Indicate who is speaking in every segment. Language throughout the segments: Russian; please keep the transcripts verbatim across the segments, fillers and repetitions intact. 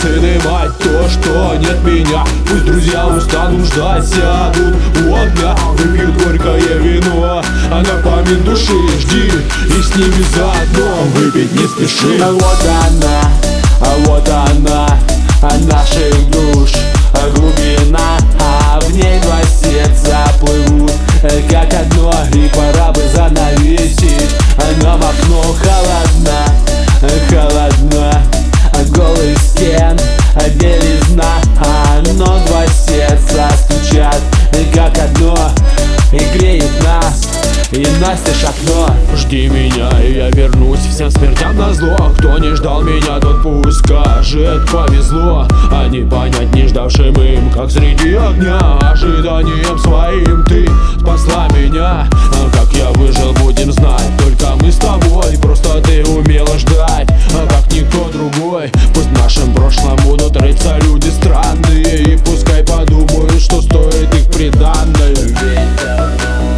Speaker 1: цены, мать, то, что нет меня. Пусть друзья устанут ждать, сядут у огня, выпьют горькое вино, а на память души жди и с ними заодно выпить не спеши.
Speaker 2: А вот она, а вот она, а наших душ глубина, а в ней два сердца плывут как одно, и пора бы занавесить нам окно. Холодна, холодна, голый стен, белизна, но два сердца стучат как одно и греет нас, и настежь окно.
Speaker 1: Жди меня, и я вернусь всем смертям назло. Кто не ждал меня, тот пусть скажет повезло, а не понять не ждавшим им, как среди огня. Ожиданием своим ты спасла меня, а как я выжил, будем знать только мы с тобой. Просто ты умела ждать, а как никто другой. Пусть в нашем прошлом будут рыться люди странные, и пускай подумают, что стоит их приданное.
Speaker 2: Ведь давно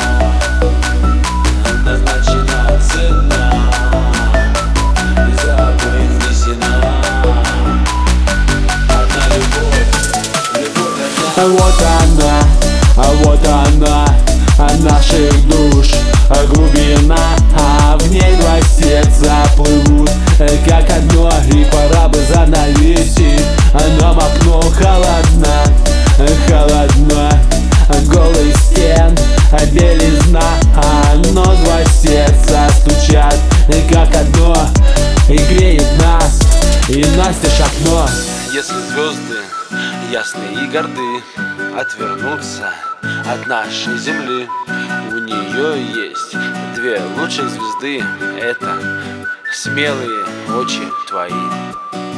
Speaker 2: назначена цена, и за тобой внесена одна любовь, любовь одна. Вот она, а вот она, а наших душ глубина, а в ней два сердца плывут как одно, и пора бы занавесить нам окно. Холодна, холодна, голый стен, белизна, но два сердца стучат как одно и греет нас, и настежь окно.
Speaker 3: Если звезды ясные и горды отвернутся от нашей земли, у нее есть две лучших звезды — это смелые очи твои.